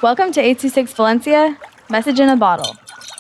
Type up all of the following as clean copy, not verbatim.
Welcome to 826 Valencia, Message in a Bottle.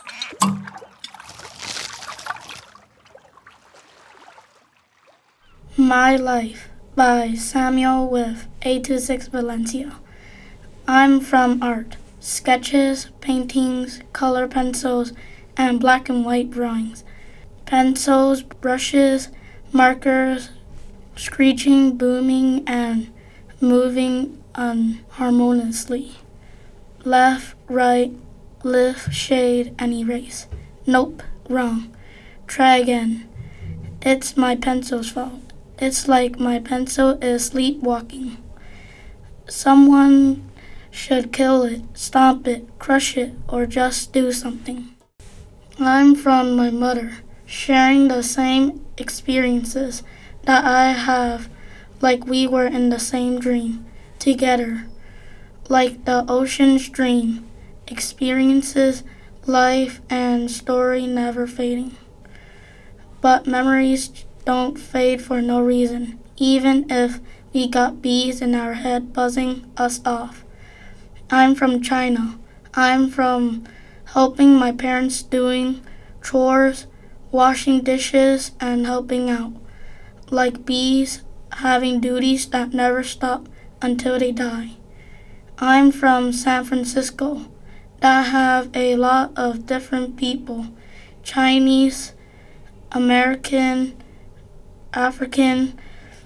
My Life by Samuel with 826 Valencia. I'm from art, sketches, paintings, color pencils, and black and white drawings. Pencils, brushes, markers, screeching, booming, and moving unharmoniously. Left, right, lift, shade, and erase. Nope, wrong. Try again. It's my pencil's fault. It's like my pencil is sleepwalking. Someone should kill it, stomp it, crush it, or just do something. I'm from my mother, sharing the same experiences that I have, like we were in the same dream, together, like the ocean's dream, experiences, life, and story never fading. But memories don't fade for no reason, even if we got bees in our head buzzing us off. I'm from China. I'm from helping my parents doing chores, washing dishes, and helping out. Like bees having duties that never stop until they die. I'm from San Francisco. That have a lot of different people. Chinese, American, African,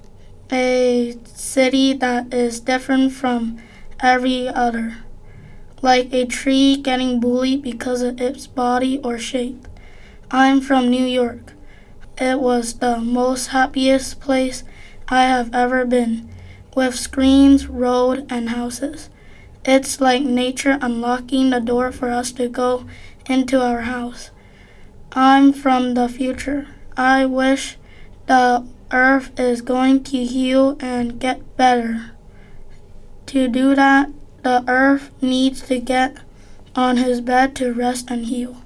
a city that is different from every other, like a tree getting bullied because of its body or shape. I'm from New York. It was the most happiest place I have ever been, with screens, road, and houses. It's like nature unlocking the door for us to go into our house. I'm from the future. I wish the earth is going to heal and get better. To do that, the earth needs to get on his bed to rest and heal.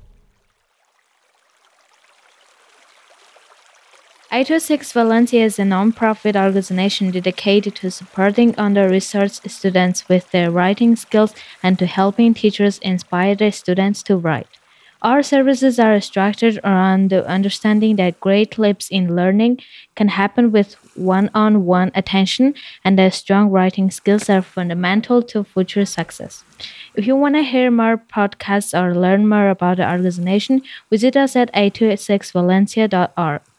826 Valencia is a non-profit organization dedicated to supporting under-researched students with their writing skills and to helping teachers inspire their students to write. Our services are structured around the understanding that great leaps in learning can happen with one-on-one attention and that strong writing skills are fundamental to future success. If you want to hear more podcasts or learn more about the organization, visit us at 826valencia.org.